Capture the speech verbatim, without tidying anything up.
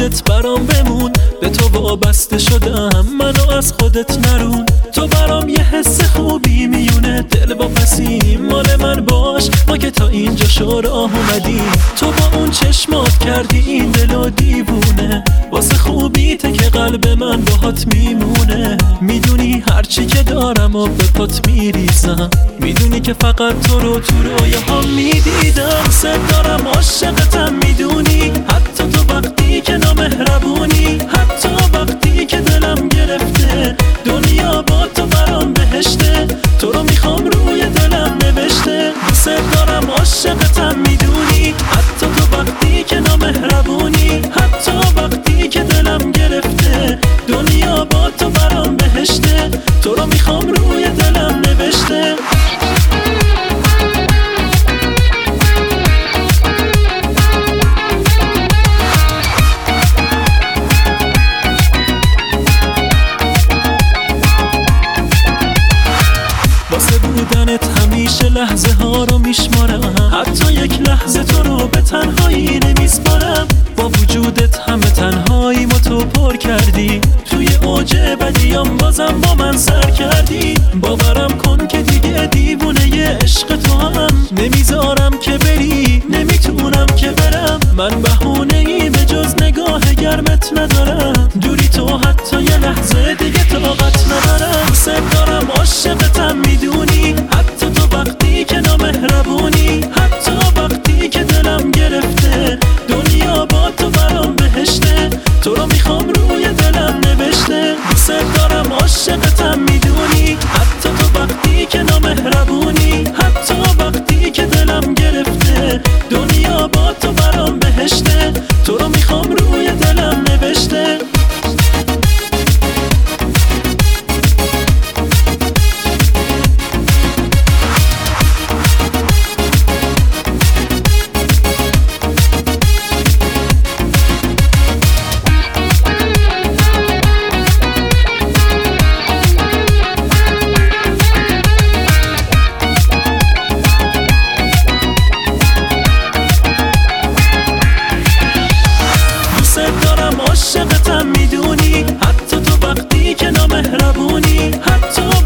زبونت برام بمون، به تو وابسته شدم منو از خودت نرون. تو برام یه حس خوبی میونه، دل با پسی مال من باش، ما که تا اینجا شو راه اومدی. تو با اون چشمات کردی این دلو دیوونه، واسه خوبیته که قلب من باهات میمونه. میدونی هرچی که دارم و به پات میریزم، میدونی که فقط تو رو تو رویاهام میدیدم. سر دارم عاشقتم میدونی، حتی تو وقتی که نامهربونی، حتی وقتی که دلم گرفته. دنیا با تو برام بهشته، تو رو میخوام روی دلم نوشته. سر دارم عاشقتم میدونی، حتی تو وقتی که نامهربونی، حتی وقتی که دلم گرفته. دنیا با تو برام بهشته، تو رو میخوام روی دلم نوشته. واسه بودنت همیشه لحظه ها رو میشمارم، حتی یک لحظه تو رو به تنهایی نمیسپارم. با وجودت همه تنهایی ما تو پر کردی، توی اوج بدیام بازم با من سر کردی. باورم کن که دیگه دیوونه ی عشق تو هم، نمیذارم که بری، نمیتونم که برم. من بهونه ای به جز نگاه گرمت ندارم، دوری تو حتی یه لحظه دیگه طاقت ندارم. سر دارم عاشقتم میدونی، حتی تو وقتی که نامهربونی، حتی وقتی که دلم گرفته. دنیا با تو برام بهشته، تو رو میخوام روی دلم نوشته. سر دارم عاشقتم میدونی، حتی تو وقتی که نامهربونی، حتی وقتی که دلم گرفته. دنیا با تو برام بهشته، تو رو میخوام روی دلم نوشته. عاشقتم میدونی، حتی تو وقتی که نامهربونی، حتی